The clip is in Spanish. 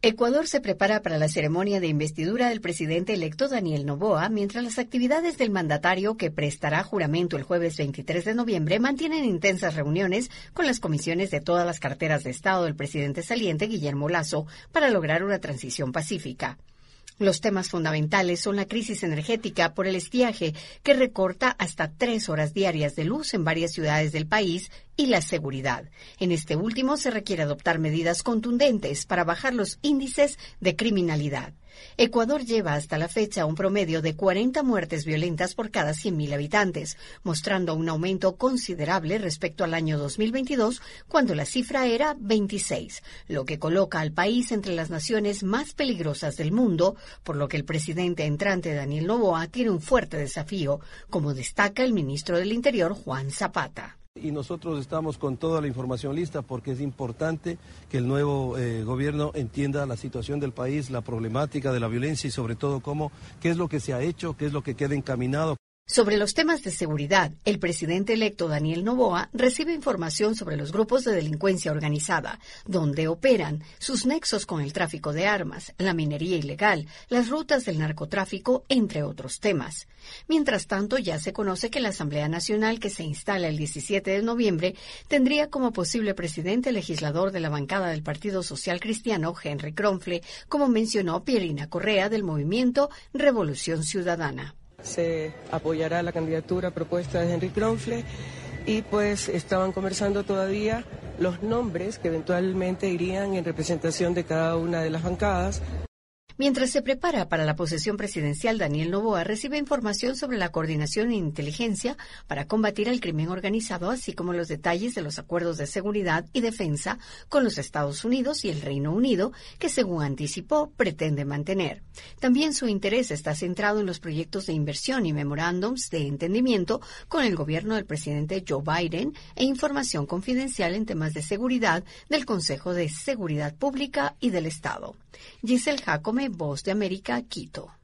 Ecuador se prepara para la ceremonia de investidura del presidente electo Daniel Noboa, mientras las actividades del mandatario, que prestará juramento el jueves 23 de noviembre, mantienen intensas reuniones con las comisiones de todas las carteras de Estado del presidente saliente Guillermo Lasso para lograr una transición pacífica. Los temas fundamentales son la crisis energética por el estiaje, que recorta hasta 3 horas diarias de luz en varias ciudades del país, y la seguridad. En este último se requiere adoptar medidas contundentes para bajar los índices de criminalidad. Ecuador lleva hasta la fecha un promedio de 40 muertes violentas por cada 100.000 habitantes, mostrando un aumento considerable respecto al año 2022, cuando la cifra era 26, lo que coloca al país entre las naciones más peligrosas del mundo, por lo que el presidente entrante Daniel Noboa tiene un fuerte desafío, como destaca el ministro del Interior, Juan Zapata. Y nosotros estamos con toda la información lista porque es importante que el nuevo gobierno entienda la situación del país, la problemática de la violencia y sobre todo qué es lo que se ha hecho, qué es lo que queda encaminado. Sobre los temas de seguridad, el presidente electo Daniel Noboa recibe información sobre los grupos de delincuencia organizada, donde operan, sus nexos con el tráfico de armas, la minería ilegal, las rutas del narcotráfico, entre otros temas. Mientras tanto, ya se conoce que la Asamblea Nacional, que se instala el 17 de noviembre, tendría como posible presidente el legislador de la bancada del Partido Social Cristiano, Henry Kronfle, como mencionó Pierina Correa del movimiento Revolución Ciudadana. Se apoyará la candidatura propuesta de Henry Kronfle y pues estaban conversando todavía los nombres que eventualmente irían en representación de cada una de las bancadas. Mientras se prepara para la posesión presidencial, Daniel Noboa recibe información sobre la coordinación e inteligencia para combatir el crimen organizado, así como los detalles de los acuerdos de seguridad y defensa con los Estados Unidos y el Reino Unido, que según anticipó pretende mantener. También su interés está centrado en los proyectos de inversión y memorándums de entendimiento con el gobierno del presidente Joe Biden e información confidencial en temas de seguridad del Consejo de Seguridad Pública y del Estado. Giselle Jacome, Voz de América, Quito.